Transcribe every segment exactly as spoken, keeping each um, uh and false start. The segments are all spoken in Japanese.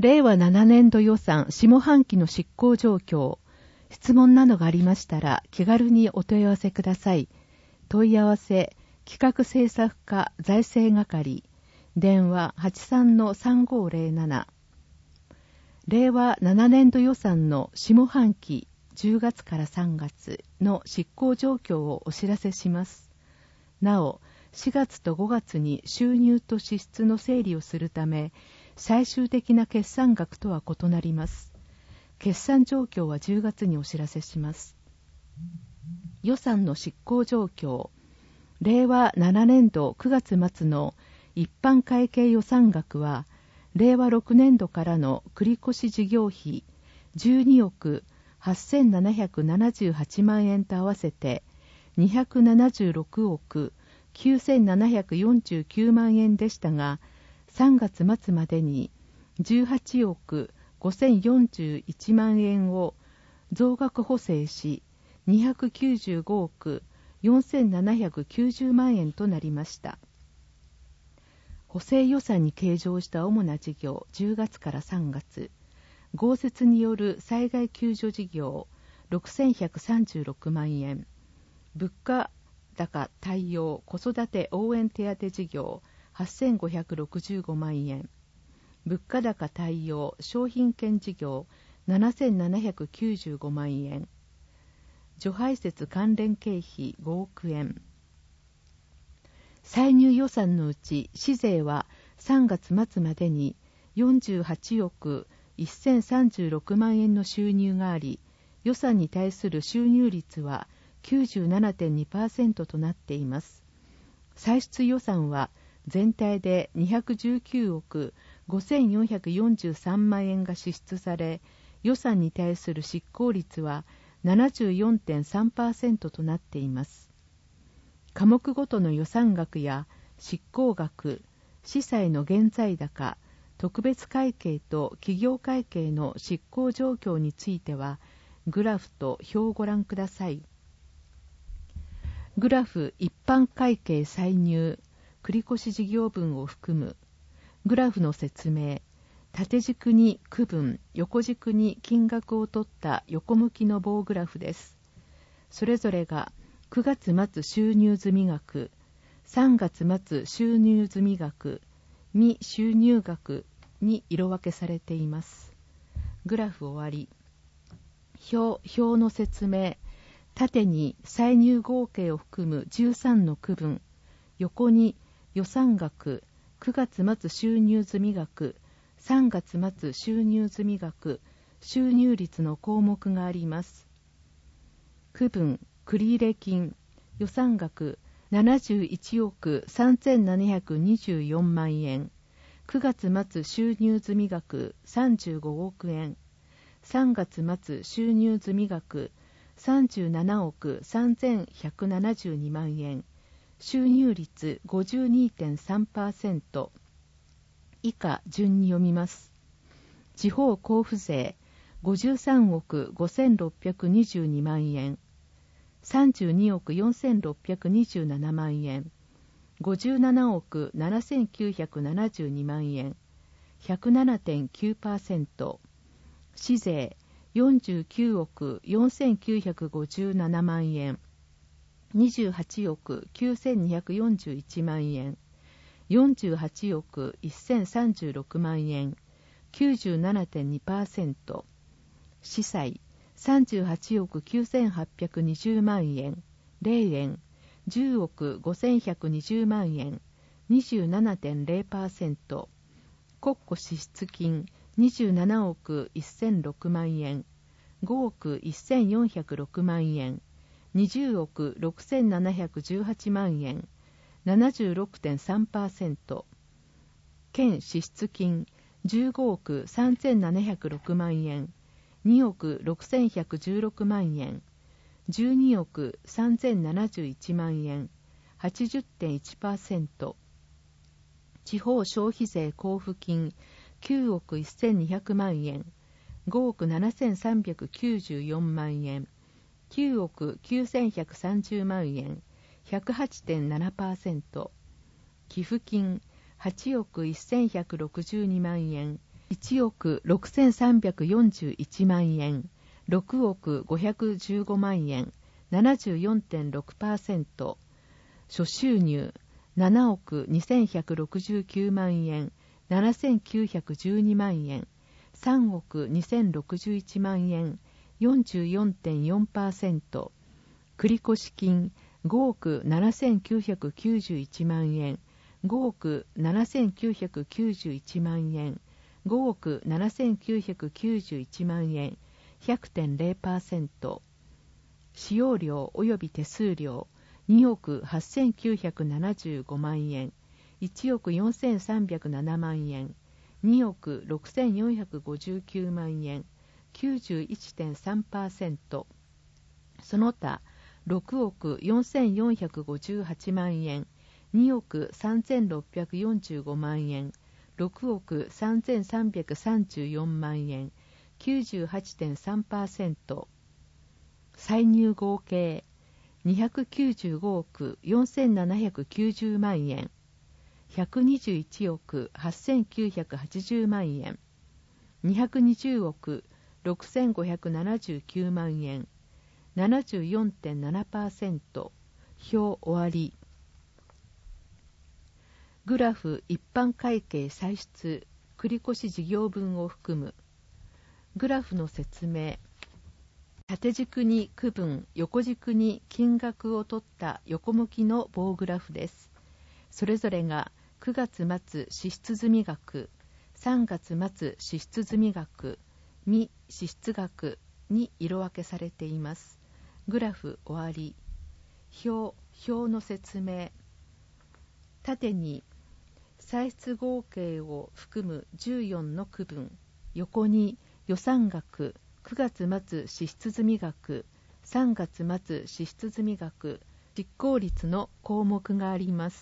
れいわななねんど予算下半期の執行状況、質問などがありましたら気軽にお問い合わせください。問い合わせ企画政策課財政係、電話 はちさんのさんごーぜろなな。れいわななねんど予算の下半期じゅうがつからさんがつの執行状況をお知らせします。なお、しがつとごがつに収入と支出の整理をするため、最終的な決算額とは異なります。決算状況はじゅうがつにお知らせします。予算の執行状況、れいわななねんどくがつ末の一般会計予算額は、れいわろくねんどからの繰越事業費じゅうにおくはっせんななひゃくななじゅうはちまんえんと合わせてにひゃくななじゅうろくおくきゅうせんななひゃくよんじゅうきゅうまんえんでしたが、さんがつ末までにじゅうはちおくごせんよんじゅういちまんえんを増額補正し、にひゃくきゅうじゅうごおくよんせんななひゃくきゅうじゅうまんえんとなりました。補正予算に計上した主な事業、じゅうがつからさんがつ、豪雪による災害救助事業ろくせんひゃくさんじゅうろくまんえん、物価高対応子育て応援手当事業はっせんごひゃくろくじゅうごまんえん、物価高対応商品券事業ななせんななひゃくきゅうじゅうごまんえん、除排雪関連経費ごおくえん。歳入予算のうち市税はさんがつ末までによんじゅうはちおくせんさんじゅうろくまんえんの収入があり、予算に対する収入率は きゅうじゅうななてんにパーセント となっています。歳出予算は全体でにひゃくじゅうきゅうおくごせんよんひゃくよんじゅうさんまんえんが支出され、予算に対する執行率は ななじゅうよんてんさんパーセント となっています。科目ごとの予算額や執行額、司債の現在高、特別会計と企業会計の執行状況については、グラフと表をご覧ください。グラフ一般会計歳入、繰越事業分を含む。グラフの説明、縦軸に区分、横軸に金額を取った横向きの棒グラフです。それぞれがくがつ末収入済額、さんがつ末収入済額、未収入額に色分けされています。グラフ終わり。表、表の説明、縦に歳入合計を含むじゅうさんの区分、横に予算額、くがつ末収入済額、さんがつ末収入済額、収入率の項目があります。区分、繰入金、予算額ななじゅういちおくさんぜんななひゃくにじゅうよんまんえん、くがつ末収入済額さんじゅうごおくえん、さんがつ末収入済額さんじゅうななおくさんぜんひゃくななじゅうにまんえん、収入率 ごじゅうにてんさんパーセント。以下順に読みます。地方交付税ごじゅうさんおくごせんろっぴゃくにじゅうにまんえん、さんじゅうにおくよんせんろっぴゃくにじゅうななまんえん、ごじゅうななおくななせんきゅうひゃくななじゅうにまんえん、ひゃくななてんきゅうパーセント。市税よんじゅうきゅうおくよんせんきゅうひゃくごじゅうななまんえん、にじゅうはちおくきゅうせんにひゃくよんじゅういちまんえん、よんじゅうはちおくせんさんじゅうろくまんえん、きゅうじゅうななてんにパーセント。司債さんじゅうはちおくきゅうせんはっぴゃくにじゅうまんえん、ぜろえん、じゅうおくごせんひゃくにじゅうまんえん、にじゅうななてんぜろパーセント。国庫支出金にじゅうななおくせんろくまんえん、ごおくせんよんひゃくろくまんえん、にじゅうおくろくせんななひゃくじゅうはちまんえん、ななじゅうろくてんさんパーセント。県支出金じゅうごおくさんぜんななひゃくろくまんえん、におくろくせんひゃくじゅうろくまんえん、じゅうにおくさんぜんななじゅういちまんえん、はちじゅってんいちパーセント。地方消費税交付金きゅうおくせんにひゃくまんえん、ごおくななせんさんびゃくきゅうじゅうよんまんえん、きゅうおくきゅうせんひゃくさんじゅうまんえん、ひゃくはちてんななパーセント。寄付金はちおくせんひゃくろくじゅうにまんえん、 いちおくろくせんさんびゃくよんじゅういちまんえん、ろくおくごひゃくじゅうごまんえん、ななじゅうよんてんろくパーセント、諸収入ななおくにせんひゃくろくじゅうきゅうまんえん、ななせんきゅうひゃくじゅうにまんえん、さんおくにせんろくじゅういちまんえん、よんじゅうよんてんよんパーセント、繰越金ごおくななせんきゅうひゃくきゅうじゅういちまんえん、ごおくななせんきゅうひゃくきゅうじゅういちまんえん、ごおくななせんきゅうひゃくきゅうじゅういちまんえん、ひゃくてんれいパーセント、使用料及び手数料におくはっせんきゅうひゃくななじゅうごまんえん、いちおくよんせんさんびゃくななまんえん、におくろくせんよんひゃくごじゅうきゅうまんえん、きゅうじゅういちてんさんパーセント、その他ろくおくよんせんよんひゃくごじゅうはちまんえん、におくさんぜんろっぴゃくよんじゅうごまんえん、ろくおくさんぜんさんびゃくさんじゅうよんまんえん、きゅうじゅうはちてんさんパーセント、歳入合計にひゃくきゅうじゅうごおくよんせんななひゃくきゅうじゅうまんえん、ひゃくにじゅういちおくはっせんきゅうひゃくはちじゅうまんえん、にひゃくにじゅうおくろくせんごひゃくななじゅうきゅうまんえん、ななじゅうよんてんななパーセント、表終わり。グラフ一般会計歳出繰越事業分を含む。グラフの説明。縦軸に区分、横軸に金額を取った横向きの棒グラフです。それぞれがくがつ末支出済額、さんがつ末支出済額、未支出額に色分けされています。グラフ終わり。表、表の説明。縦に歳出合計を含むじゅうよんの区分、横に予算額、くがつ末支出済額、さんがつ末支出済額、実行率の項目があります。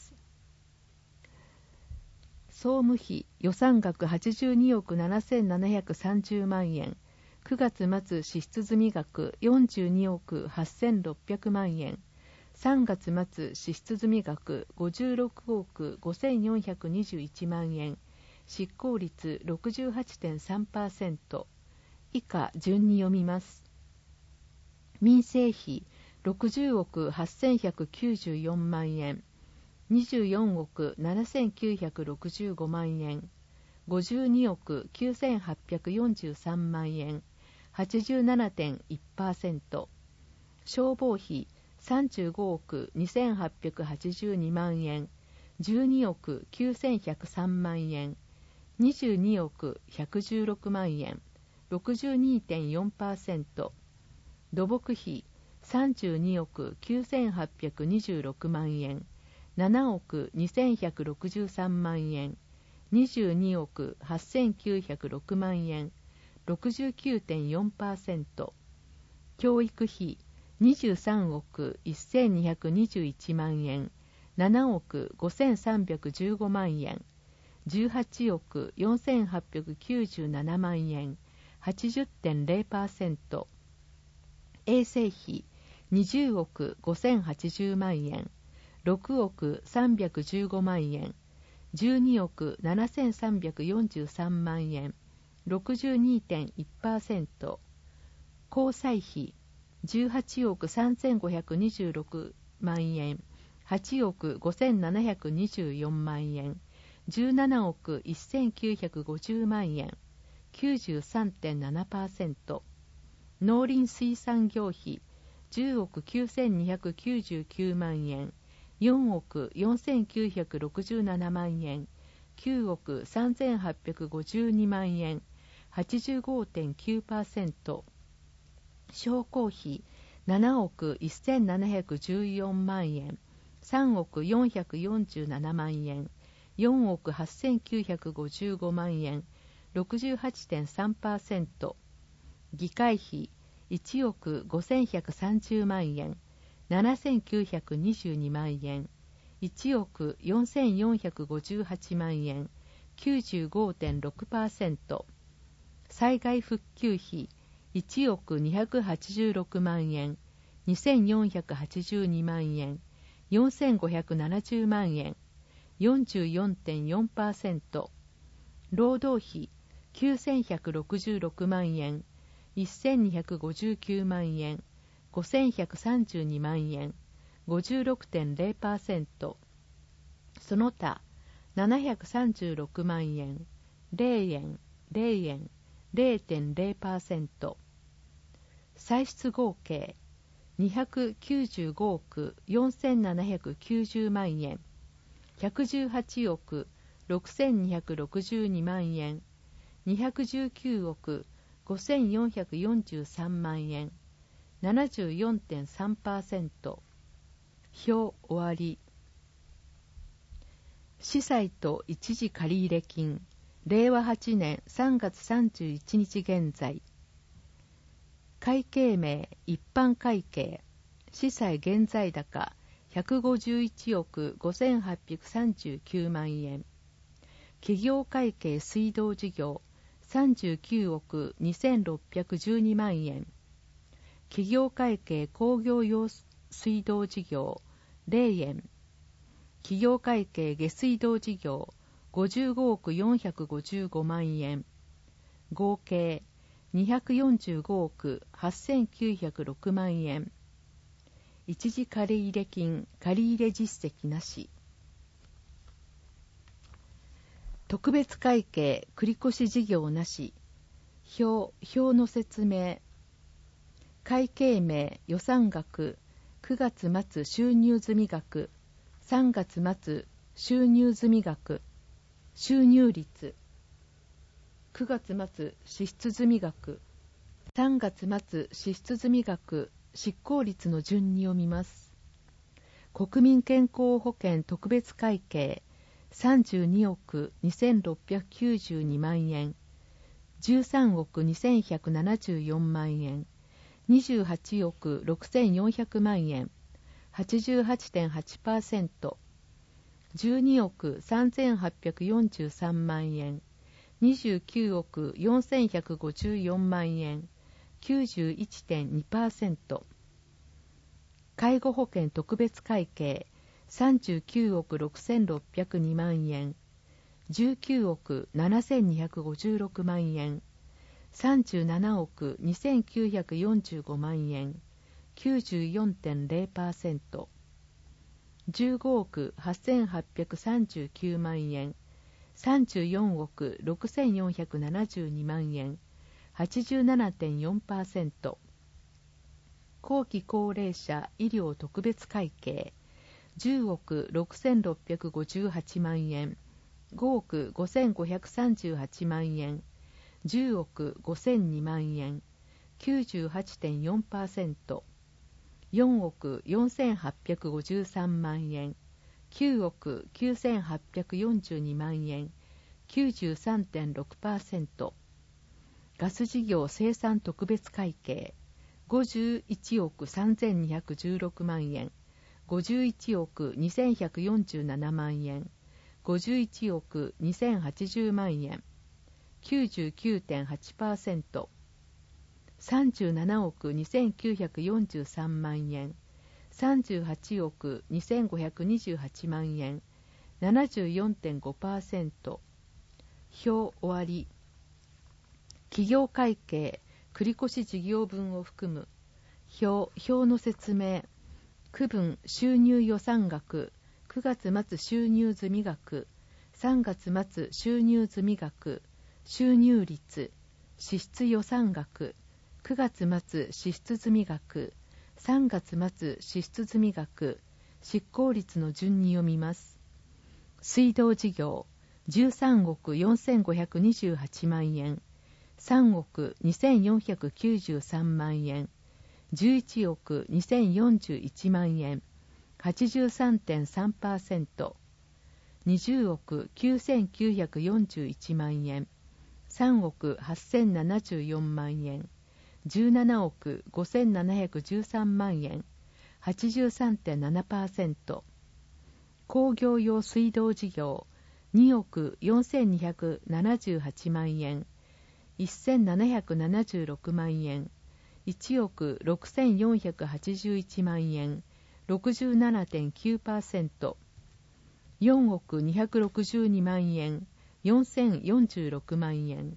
総務費予算額はちじゅうにおくななせんななひゃくさんじゅうまんえん、くがつ末支出済額よんじゅうにおくはっせんろっぴゃくまんえん、さんがつ末支出済額ごじゅうろくおくごせんよんひゃくにじゅういちまんえん、執行率 ろくじゅうはちてんさんパーセント。以下順に読みます。民生費ろくじゅうおくはっせんひゃくきゅうじゅうよんまんえん、にじゅうよんおくななせんきゅうひゃくろくじゅうごまんえん、ごじゅうにおくきゅうせんはっぴゃくよんじゅうさんまんえん、はちじゅうななてんいちパーセント。消防費さんじゅうごおくにせんはっぴゃくはちじゅうにまんえん、じゅうにおくきゅうせんひゃくさんまんえん、にじゅうにおくひゃくじゅうろくまんえん、ろくじゅうにてんよんパーセント。土木費さんじゅうにおくきゅうせんはっぴゃくにじゅうろくまんえん、ななおくにせんひゃくろくじゅうさんまんえん、にじゅうにおくはっせんきゅうひゃくろくまんえん、ろくじゅうきゅうてんよんパーセント。教育費にじゅうさんおくせんにひゃくにじゅういちまんえん、ななおくごせんさんびゃくじゅうごまんえん、じゅうはちおくよんせんはっぴゃくきゅうじゅうななまんえん、はちじゅってんれいパーセント。衛生費にじゅうおくごせんはちじゅうまんえん、ろくおくさんびゃくじゅうごまんえん、じゅうにおくななせんさんびゃくよんじゅうさんまんえん、ろくじゅうにてんいちパーセント。交際費じゅうはちおくさんぜんごひゃくにじゅうろくまんえん、はちおくごせんななひゃくにじゅうよんまんえん、じゅうななおくせんきゅうひゃくごじゅうまんえん、きゅうじゅうさんてんななパーセント。農林水産業費じゅうおくきゅうせんにひゃくきゅうじゅうきゅうまんえん、よんおくよんせんきゅうひゃくろくじゅうななまんえん、きゅうおくさんぜんはっぴゃくごじゅうにまんえん、はちじゅうごてんきゅうパーセント。商工費ななおくせんななひゃくじゅうよんまんえん、さんおくよんひゃくよんじゅうななまんえん、よんおくはっせんきゅうひゃくごじゅうごまんえん、ろくじゅうはちてんさんパーセント。議会費いちおくごせんひゃくさんじゅうまんえん、ななせんきゅうひゃくにじゅうにまんえん、いちおくよんせんよんひゃくごじゅうはちまんえん、きゅうじゅうごてんろくパーセント。災害復旧費いちおくにひゃくはちじゅうろくまんえん、にせんよんひゃくはちじゅうにまんえん、よんせんごひゃくななじゅうまんえん、よんじゅうよんてんよんパーセント。労働費きゅうせんひゃくろくじゅうろくまんえん、せんにひゃくごじゅうきゅうまんえん、ごせんひゃくさんじゅうにまんえん、ごじゅうろくてんゼロパーセント。その他、ななひゃくさんじゅうろくまんえん、ゼロえん、ゼロえん、ゼロてんゼロパーセント。歳出合計、にひゃくきゅうじゅうごおくよんせんななひゃくきゅうじゅうまんえん、ひゃくじゅうはちおくろくせんにひゃくろくじゅうにまんえん、にひゃくじゅうきゅうおくごせんよんひゃくよんじゅうさんまんえん、ななじゅうよんてんさんパーセント。表終わり。司債と一時借入金、れいわはちねんさんがつさんじゅういちにち現在。会計名一般会計、司債現在高ひゃくごじゅういちおくごせんはっぴゃくさんじゅうきゅうまんえん。企業会計水道事業さんじゅうきゅうおくにせんろっぴゃくじゅうにまんえん。企業会計工業用水道事業ゼロえん。企業会計下水道事業ごじゅうごおくよんひゃくごじゅうごまんえん。合計にひゃくよんじゅうごおくはっせんきゅうひゃくろくまんえん。一時借入金借入実績なし。特別会計繰越事業なし。表、表の説明。会計名予算額くがつ末収入済額さんがつ末収入済額収入率くがつ末支出済額さんがつ末支出済額執行率の順に読みます。国民健康保険特別会計さんじゅうにおくにせんろっぴゃくきゅうじゅうにまんえん、じゅうさんおくにせんひゃくななじゅうよんまんえん、にじゅうはちおくろくせんよんひゃくまんえん、はちじゅうはちてんはちパーセント、じゅうにおくさんぜんはっぴゃくよんじゅうさんまんえん、にじゅうきゅうおくよんせんひゃくごじゅうよんまんえん、きゅうじゅういちてんにパーセント。介護保険特別会計さんじゅうきゅうおくろくせんろっぴゃくにまんえん、じゅうきゅうおくななせんにひゃくごじゅうろくまんえん、さんじゅうななおくにせんきゅうひゃくよんじゅうごまんえん、きゅうじゅうよんてんゼロパーセント。じゅうごおくはっせんはっぴゃくさんじゅうきゅうまんえん、さんじゅうよんおくろくせんよんひゃくななじゅうにまんえん、はちじゅうななてんよんパーセント。後期高齢者医療特別会計じゅうおくろくせんろっぴゃくごじゅうはちまんえん、ごおくごせんごひゃくさんじゅうはちまんえん、じゅうおくごせんにまんえん、きゅうじゅうはちてんよんパーセント。よんおくよんせんはっぴゃくごじゅうさんまんえん、きゅうおくきゅうせんはっぴゃくよんじゅうにまんえん、きゅうじゅうさんてんろくパーセント。ガス事業生産特別会計ごじゅういちおくさんぜんにひゃくじゅうろくまんえん、ごじゅういちおくにせんひゃくよんじゅうななまんえん、ごじゅういちおくにせんはちじゅうまんえん、きゅうじゅうきゅうてんはちパーセント。さんじゅうななおくにせんきゅうひゃくよんじゅうさんまんえん、さんじゅうはちおくにせんごひゃくにじゅうはちまんえん、ななじゅうよんてんごパーセント。表終わり。企業会計繰越事業分を含む表、表の説明。区分収入予算額くがつ末収入済額さんがつ末収入済額収入率支出予算額くがつ末支出済額さんがつ末支出済額執行率の順に読みます。水道事業じゅうさんおくよんせんごひゃくにじゅうはちまんえん、さんおくにせんよんひゃくきゅうじゅうさんまんえん、じゅういちおくにせんよんじゅういちまんえん、はちじゅうさんてんさんパーセント、にじゅうおくきゅうせんきゅうひゃくよんじゅういちまんえん、さんおくはっせんななじゅうよんまんえん、じゅうななおくごせんななひゃくじゅうさんまんえん、はちじゅうさんてんななパーセント、工業用水道事業におくよんせんにひゃくななじゅうはちまんえん、せんななひゃくななじゅうろくまんえん、いちおくろくせんよんひゃくはちじゅういちまんえん、ろくじゅうななてんきゅうパーセント、よんおくにひゃくろくじゅうにまんえん、よんせんよんじゅうろくまんえん、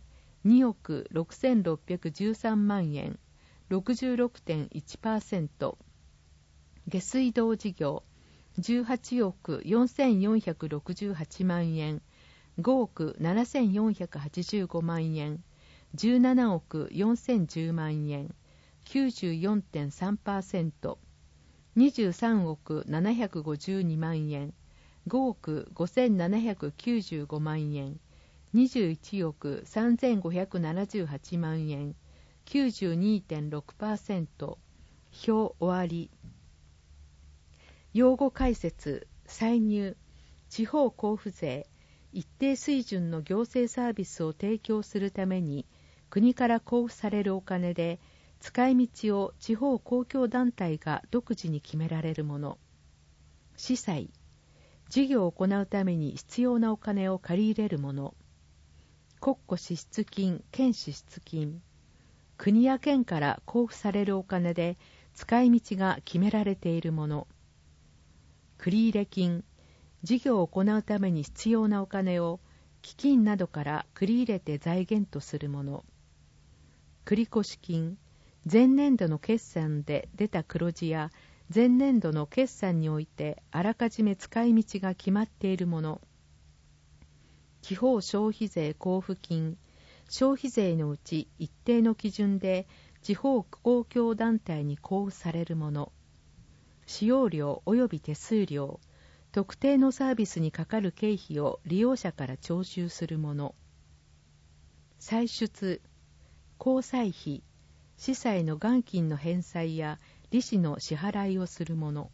におくろくせんろっぴゃくじゅうさんまんえん ろくじゅうろくてんいちパーセント、下水道事業じゅうはちおくよんせんよんひゃくろくじゅうはちまんえん、ごおくななせんよんひゃくはちじゅうごまんえん、じゅうななおくよんせんじゅうまんえん きゅうじゅうよんてんさんパーセント、にじゅうさんおくななひゃくごじゅうにまんえん、ごおくごせんななひゃくきゅうじゅうごまんえん、にじゅういちおくさんぜんごひゃくななじゅうはちまんえん きゅうじゅうにてんろくパーセント。 表終わり。用語解説。歳入。地方交付税。一定水準の行政サービスを提供するために国から交付されるお金で、使い道を地方公共団体が独自に決められるもの。司祭。事業を行うために必要なお金を借り入れるもの。国庫支出金、県支出金。国や県から交付されるお金で使い道が決められているもの。繰入金。事業を行うために必要なお金を基金などから繰り入れて財源とするもの。繰越金。前年度の決算で出た黒字や前年度の決算においてあらかじめ使い道が決まっているもの。地方消費税交付金。消費税のうち一定の基準で地方公共団体に交付されるもの。使用料及び手数料。特定のサービスにかかる経費を利用者から徴収するもの。歳出。交際費。司祭の元金の返済や利子の支払いをするもの。